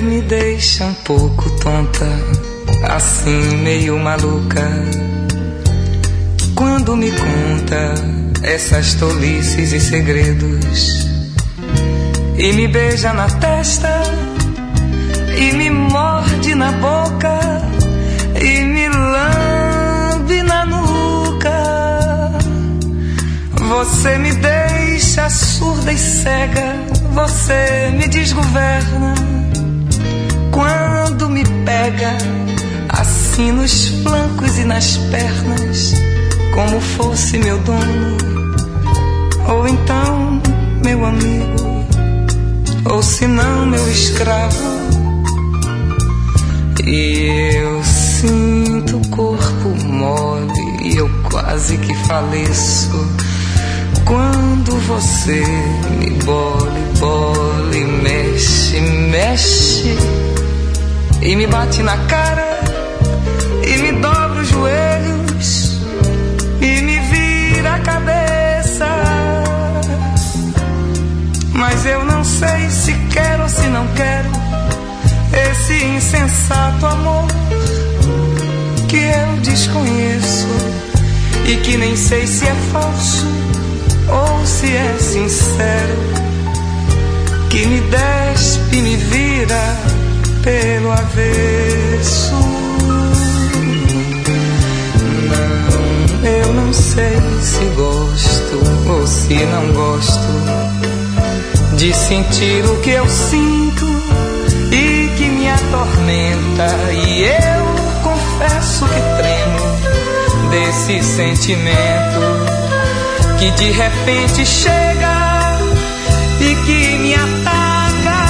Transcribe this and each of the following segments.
me deixa um pouco tonta, assim meio maluca, quando me conta essas tolices e segredos, e me beija na testa, e me morde na boca, e me lambe na nuca. Você me deixa surda e cega, você me desgoverna, quando me pega assim nos flancos e nas pernas, como fosse meu dono, ou então meu amigo, ou se não meu escravo. E eu sinto o corpo mole e eu quase que faleço, quando você me bola e mexe, e me bate na cara, e me dobra os joelhos, e me vira a cabeça. Mas eu não sei se quero ou se não quero esse insensato amor que eu desconheço, e que nem sei se é falso ou se é sincero, que me despe e me vira pelo avesso. Não, eu não sei se gosto ou se não gosto de sentir o que eu sinto e que me atormenta, e eu confesso que tremo desse sentimento que de repente chega e que me ataca.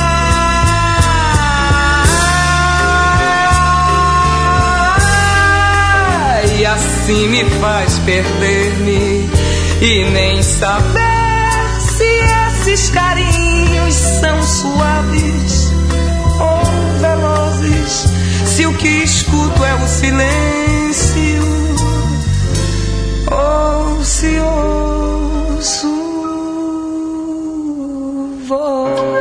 E assim me faz perder-me e nem saber se esses carinhos são suaves ou velozes, se o que escuto é o silêncio ou se ouço voz.